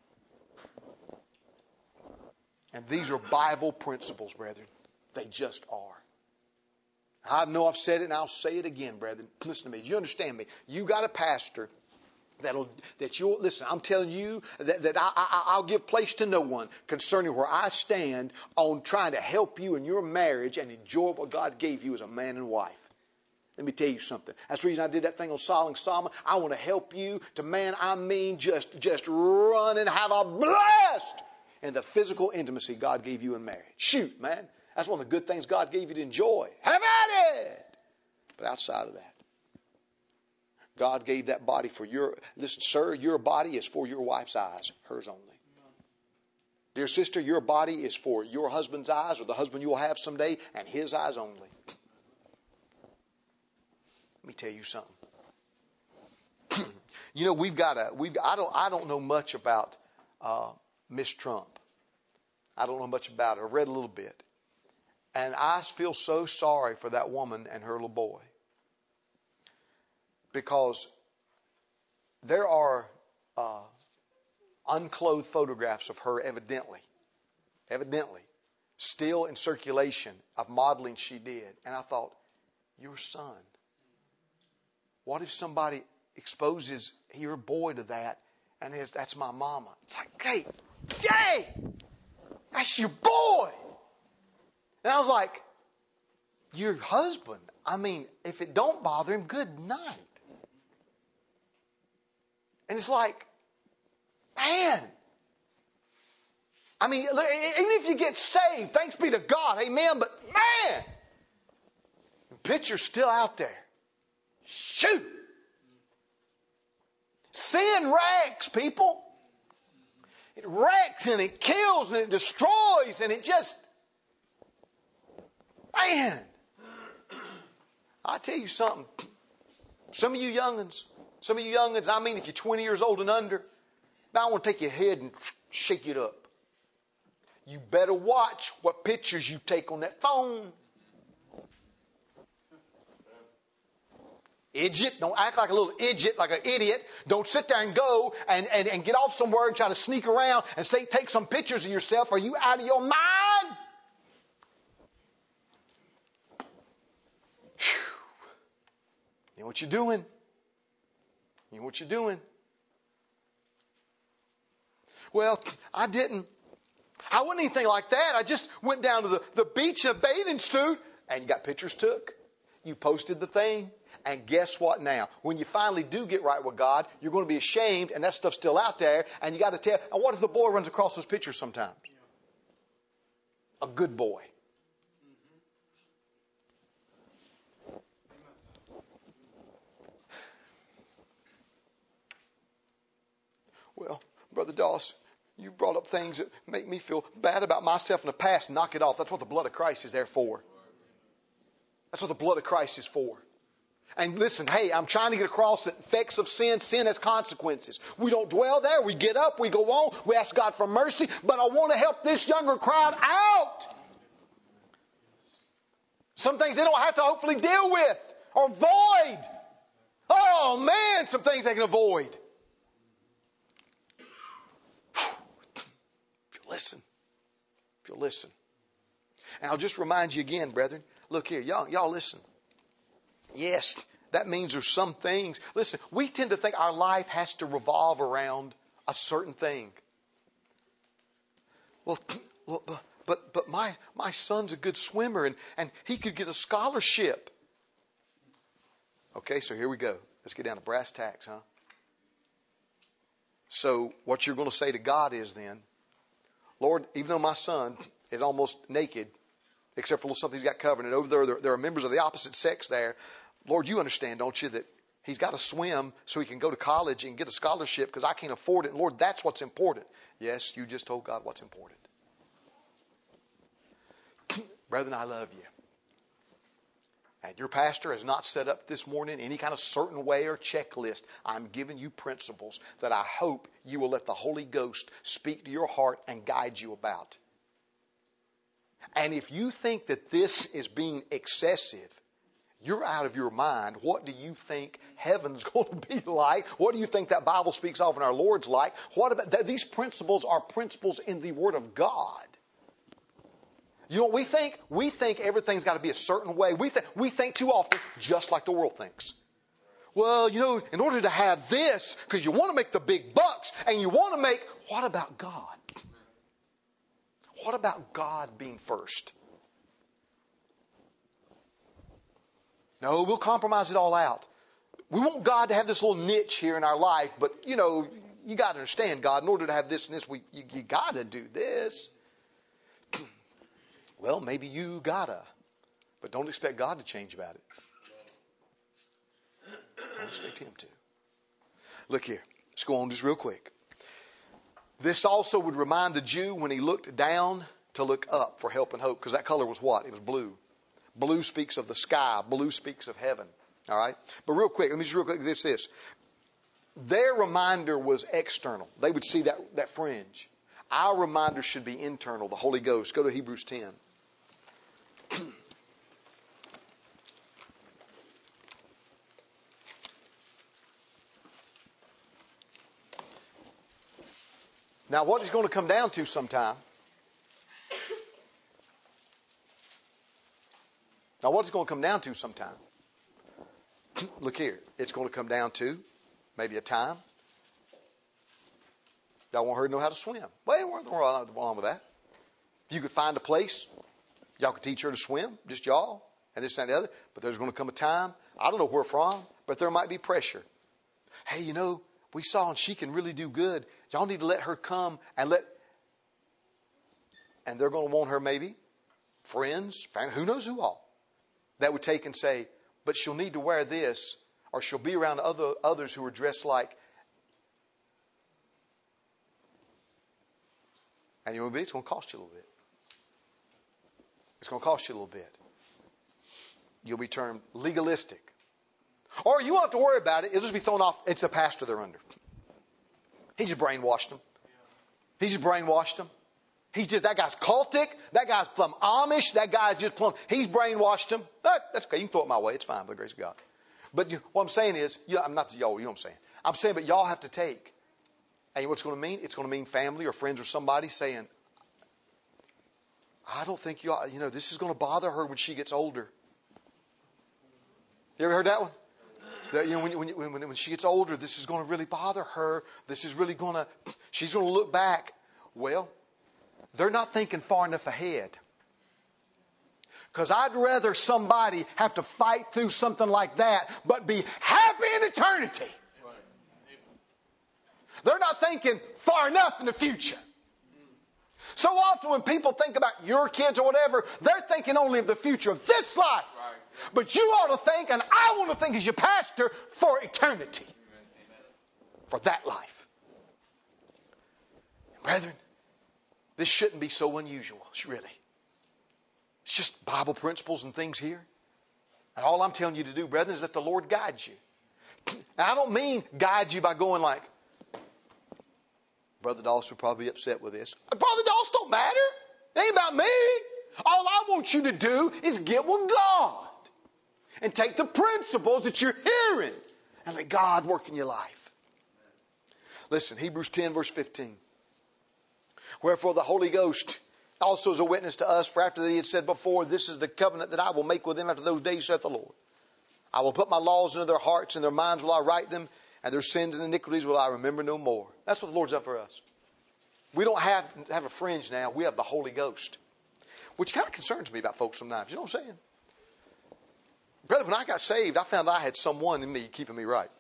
And these are Bible principles, brethren. They just are. I know I've said it and I'll say it again, brethren. Listen to me. You understand me? You got a pastor that'll, that you'll, listen, I'm telling you that, that I, I, I'll give place to no one concerning where I stand on trying to help you in your marriage and enjoy what God gave you as a man and wife. Let me tell you something. That's the reason I did that thing on Song of Solomon. I want to help you to, man, I mean, just, just run and have a blast in the physical intimacy God gave you in marriage. Shoot, man. That's one of the good things God gave you to enjoy. Have at it! But outside of that, God gave that body for your, listen, sir, your body is for your wife's eyes, hers only. Dear sister, your body is for your husband's eyes, or the husband you will have someday, and his eyes only. Let me tell you something. You know, we've got a, we've, I don't, I don't know much about uh, Miss Trump. I don't know much about her. I've read a little bit. And I feel so sorry for that woman and her little boy. Because there are uh, unclothed photographs of her evidently, evidently, still in circulation of modeling she did. And I thought, your son. What if somebody exposes your boy to that and says, that's my mama? It's like, hey, Jay, that's your boy. And I was like, your husband. I mean, if it don't bother him, good night. And it's like, man. I mean, even if you get saved, thanks be to God, amen, but man, the picture's still out there. Shoot! Sin wrecks, people. It wrecks and it kills and it destroys and it just, man. I'll tell you something. Some of you young'uns, Some of you youngins, I mean, if you're twenty years old and under, now I want to take your head and shake it up. You better watch what pictures you take on that phone. Idiot. Don't act like a little idiot, like an idiot. Don't sit there and go and, and, and get off somewhere and try to sneak around and say, take some pictures of yourself. Are you out of your mind? Whew. You know what you're doing? You know what you're doing? Well, I didn't. I wasn't anything like that. I just went down to the, the beach in a bathing suit and you got pictures took. You posted the thing. And guess what now? When you finally do get right with God, you're going to be ashamed and that stuff's still out there. And you got to tell, and what if the boy runs across those pictures sometimes? A good boy. Well, Brother Doss, you brought up things that make me feel bad about myself in the past. Knock it off. That's what the blood of Christ is there for. That's what the blood of Christ is for. And listen, hey, I'm trying to get across the effects of sin. Sin has consequences. We don't dwell there. We get up. We go on. We ask God for mercy. But I want to help this younger crowd out. Some things they don't have to hopefully deal with or avoid. Oh, man, some things they can avoid. If you listen. If you listen. And I'll just remind you again, brethren. Look here. Y'all, y'all listen. Yes, that means there's some things. Listen, we tend to think our life has to revolve around a certain thing. Well, but but my my son's a good swimmer and, and he could get a scholarship. Okay, so here we go. Let's get down to brass tacks, huh? So what you're going to say to God is then, Lord, even though my son is almost naked, except for a little something he's got covered, and over there, there, there are members of the opposite sex there. Lord, you understand, don't you, that he's got to swim so he can go to college and get a scholarship because I can't afford it. And Lord, that's what's important. Yes, you just told God what's important. Brethren, I love you. And your pastor has not set up this morning any kind of certain way or checklist. I'm giving you principles that I hope you will let the Holy Ghost speak to your heart and guide you about. And if you think that this is being excessive, you're out of your mind. What do you think heaven's going to be like? What do you think that Bible speaks of in our Lord's like? What about that? These principles are principles in the Word of God. You know what we think? We think everything's got to be a certain way. We think we think too often just like the world thinks. Well, you know, in order to have this, because you want to make the big bucks, and you want to make, what about God? What about God being first? No, we'll compromise it all out. We want God to have this little niche here in our life, but, you know, you got to understand, God, in order to have this and this, we, you, you got to do this. Well, maybe you got to, but don't expect God to change about it. Don't expect Him to. Look here. Let's go on just real quick. This also would remind the Jew when he looked down to look up for help and hope, because that color was what? It was blue. Blue speaks of the sky. Blue speaks of heaven. All right? But real quick, let me just real quick this this. Their reminder was external. They would see that, that fringe. Our reminder should be internal, the Holy Ghost. Go to Hebrews ten. Now, what it's going to come down to sometime. Now, what it's going to come down to sometime. Look here. It's going to come down to maybe a time. Y'all want her to know how to swim. Well, ain't nothing wrong with that. If you could find a place, y'all could teach her to swim, just y'all, and this and the other. But there's going to come a time, I don't know where from, but there might be pressure. Hey, you know, we saw and she can really do good. Y'all need to let her come and let, and they're going to want her maybe, friends, family, who knows who all, that would take and say, but she'll need to wear this, or she'll be around other others who are dressed like. And you know what it's going to cost you a little bit. It's going to cost you a little bit. You'll be termed legalistic. Or you won't have to worry about it. It'll just be thrown off. It's the pastor they're under. He just brainwashed them. He just brainwashed them. He's just, that guy's cultic. That guy's plumb Amish. That guy's just plumb, he's brainwashed them. That, that's okay. You can throw it my way. It's fine by the grace of God. But you, what I'm saying is, you, I'm not the y'all, you know what I'm saying. I'm saying, but y'all have to take. And what's going to mean? It's going to mean family or friends or somebody saying, I don't think you, you know, this is going to bother her when she gets older. You ever heard that one? That, you know, when, when, when, when she gets older, this is going to really bother her. This is really going to, she's going to look back. Well, they're not thinking far enough ahead. Because I'd rather somebody have to fight through something like that, but be happy in eternity. They're not thinking far enough in the future. So often when people think about your kids or whatever, they're thinking only of the future of this life. Right. But you ought to think, and I want to think as your pastor, for eternity. Amen. For that life. Brethren, this shouldn't be so unusual, really. It's just Bible principles and things here. And all I'm telling you to do, brethren, is let the Lord guide you. And I don't mean guide you by going like, Brother Doss will probably be upset with this. Brother Doss don't matter. It ain't about me. All I want you to do is get with God. And take the principles that you're hearing. And let God work in your life. Listen, Hebrews ten verse fifteen. Wherefore the Holy Ghost also is a witness to us. For after that he had said before, this is the covenant that I will make with them after those days, saith the Lord. I will put my laws into their hearts, and their minds will I write them. And their sins and iniquities will I remember no more. That's what the Lord's done for us. We don't have, have a fringe now. We have the Holy Ghost. Which kind of concerns me about folks sometimes. You know what I'm saying? Brother, when I got saved, I found I had someone in me keeping me right.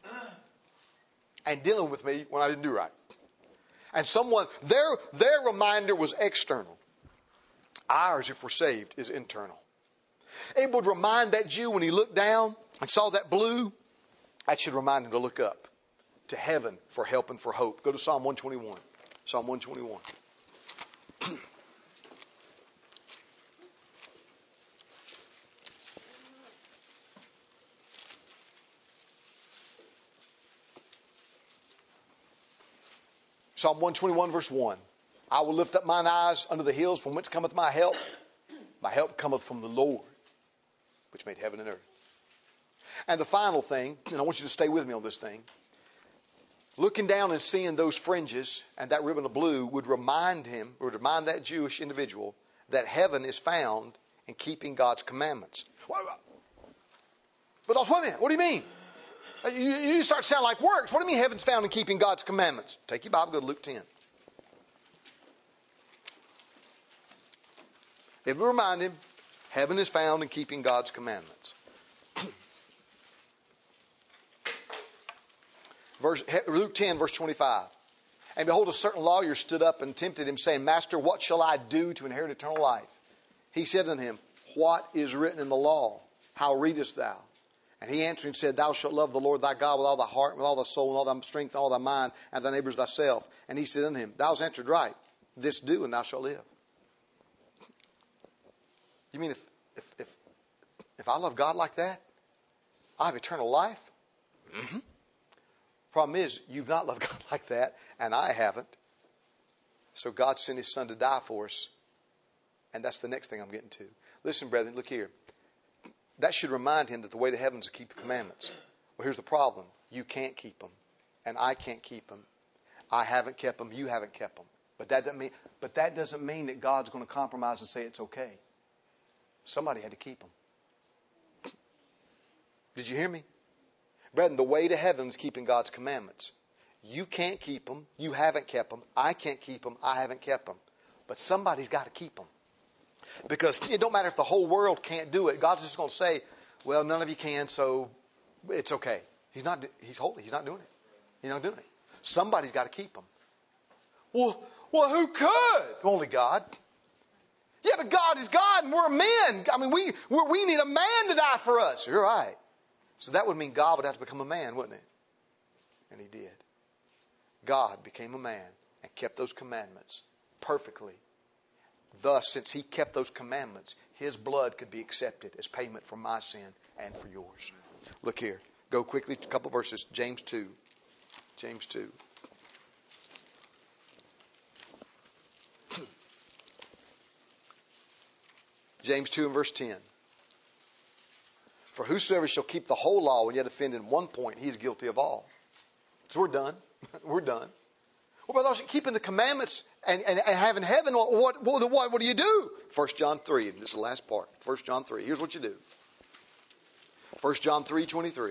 And dealing with me when I didn't do right. And someone, their, their reminder was external. Ours, if we're saved, is internal. It would remind that Jew when he looked down and saw that blue, that should remind him to look up to heaven for help and for hope. Go to Psalm one twenty-one. Psalm one twenty-one. Psalm one twenty-one verse one. I will lift up mine eyes unto the hills from whence cometh my help. My help cometh from the Lord, which made heaven and earth. And the final thing, and I want you to stay with me on this thing, looking down and seeing those fringes and that ribbon of blue would remind him, would remind that Jewish individual that heaven is found in keeping God's commandments. But wait a minute, what do you mean? You, you start to sound like works. What do you mean heaven's found in keeping God's commandments? Take your Bible, go to Luke ten. It will remind him, heaven is found in keeping God's commandments. Verse, Luke ten, verse twenty-five. And behold, a certain lawyer stood up and tempted him, saying, Master, what shall I do to inherit eternal life? He said unto him, What is written in the law? How readest thou? And he answering said, Thou shalt love the Lord thy God with all thy heart, and with all thy soul, and all thy strength, and all thy mind, and thy neighbors thyself. And he said unto him, Thou hast answered right. This do, and thou shalt live. You mean if, if, if, if I love God like that, I have eternal life? Mm-hmm. Problem is, you've not loved God like that, and I haven't. So God sent His Son to die for us. And that's the next thing I'm getting to. Listen, brethren, look here. That should remind him that the way to heaven is to keep the commandments. Well, here's the problem. You can't keep them. And I can't keep them. I haven't kept them. You haven't kept them. But that doesn't mean, but that doesn't mean that God's going to compromise and say it's okay. Somebody had to keep them. Did you hear me? Brethren, the way to heaven is keeping God's commandments. You can't keep them. You haven't kept them. I can't keep them. I haven't kept them. But somebody's got to keep them. Because it don't matter if the whole world can't do it. God's just going to say, well, none of you can, so it's okay. He's not, he's holy. He's not doing it. He's not doing it. Somebody's got to keep them. Well, well, who could? Only God. Yeah, but God is God and we're men. I mean, we we're, we need a man to die for us. You're right. So that would mean God would have to become a man, wouldn't it? And He did. God became a man and kept those commandments perfectly. Thus, since he kept those commandments, his blood could be accepted as payment for my sin and for yours. Look here. Go quickly, a couple verses. James two. James two. James two and verse ten. For whosoever shall keep the whole law and yet offend in one point, he is guilty of all. So we're done. We're done. Well, brother, keeping the commandments and, and, and having heaven, what, what, what, what do you do? First John three, and this is the last part. First John three. Here's what you do. First John three twenty-three.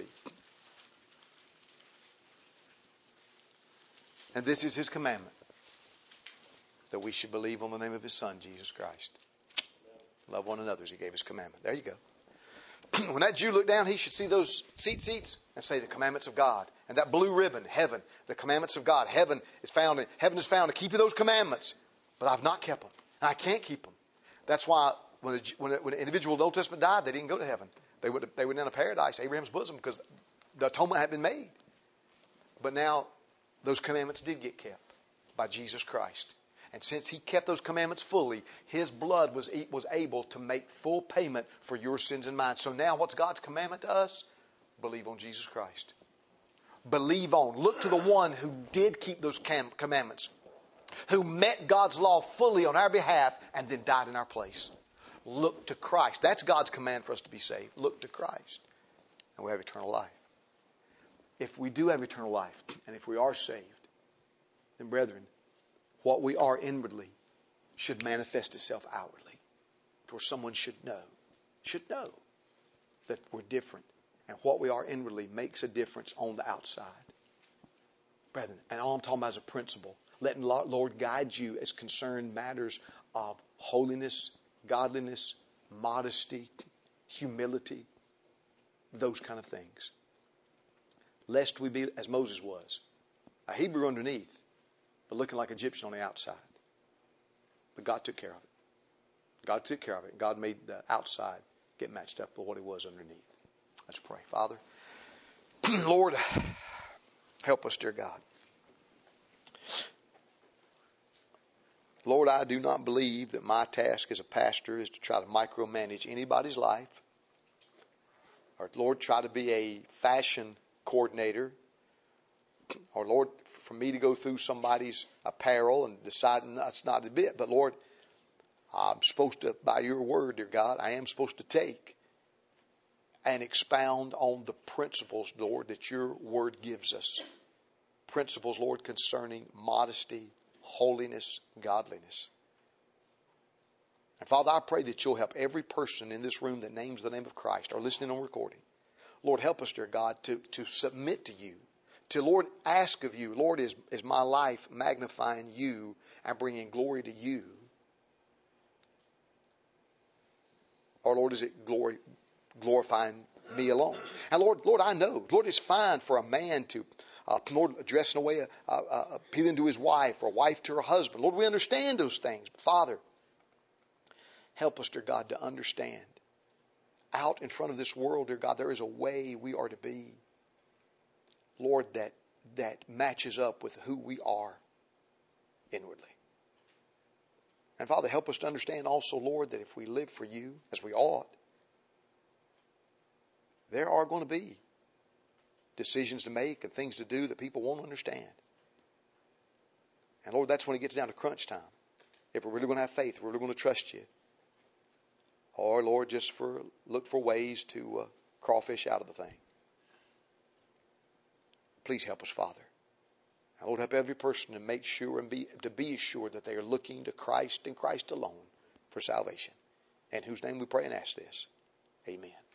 And this is his commandment, that we should believe on the name of his Son, Jesus Christ. Love one another as he gave his commandment. There you go. When that Jew looked down, he should see those seat seats and say the commandments of God. And that blue ribbon, heaven, the commandments of God. Heaven is found in, heaven is found to keep those commandments. But I've not kept them. And I can't keep them. That's why when, a, when, a, when an individual in the Old Testament died, they didn't go to heaven. They would they went down to paradise, Abraham's bosom, because the atonement had been made. But now those commandments did get kept by Jesus Christ. And since he kept those commandments fully, his blood was, was able to make full payment for your sins and mine. So now what's God's commandment to us? Believe on Jesus Christ. Believe on. Look to the one who did keep those commandments, who met God's law fully on our behalf and then died in our place. Look to Christ. That's God's command for us to be saved. Look to Christ. And we have eternal life. If we do have eternal life, and if we are saved, then brethren, what we are inwardly should manifest itself outwardly. For someone should know, should know that we're different. And what we are inwardly makes a difference on the outside. Brethren, and all I'm talking about is a principle. Letting the Lord guide you as concerned matters of holiness, godliness, modesty, humility, those kind of things. Lest we be as Moses was, a Hebrew underneath, but looking like Egyptian on the outside. But God took care of it. God took care of it. God made the outside get matched up with what it was underneath. Let's pray. Father, Lord, help us, dear God. Lord, I do not believe that my task as a pastor is to try to micromanage anybody's life. Or, Lord, try to be a fashion coordinator. Or, Lord, for me to go through somebody's apparel and decide that's not a bit. But, Lord, I'm supposed to, by your word, dear God, I am supposed to take and expound on the principles, Lord, that your word gives us. Principles, Lord, concerning modesty, holiness, godliness. And Father, I pray that you'll help every person in this room that names the name of Christ or listening on recording. Lord, help us, dear God, to, to submit to you. To, Lord, ask of you, Lord, is, is my life magnifying you and bringing glory to you? Or, Lord, is it glory, glorifying me alone? And, Lord, Lord, I know, Lord, it's fine for a man to, uh, Lord, dress in a way, uh, uh, appealing to his wife, or a wife to her husband. Lord, we understand those things. But, Father, help us, dear God, to understand. Out in front of this world, dear God, there is a way we are to be. Lord, that that matches up with who we are inwardly. And Father, help us to understand also, Lord, that if we live for you as we ought, there are going to be decisions to make and things to do that people won't understand. And Lord, that's when it gets down to crunch time. If we're really going to have faith, we're really going to trust you. Or, Lord, just for look for ways to uh, crawfish out of the thing. Please help us, Father. And Lord, help every person to make sure and be to be assured that they are looking to Christ and Christ alone for salvation. In whose name we pray and ask this. Amen.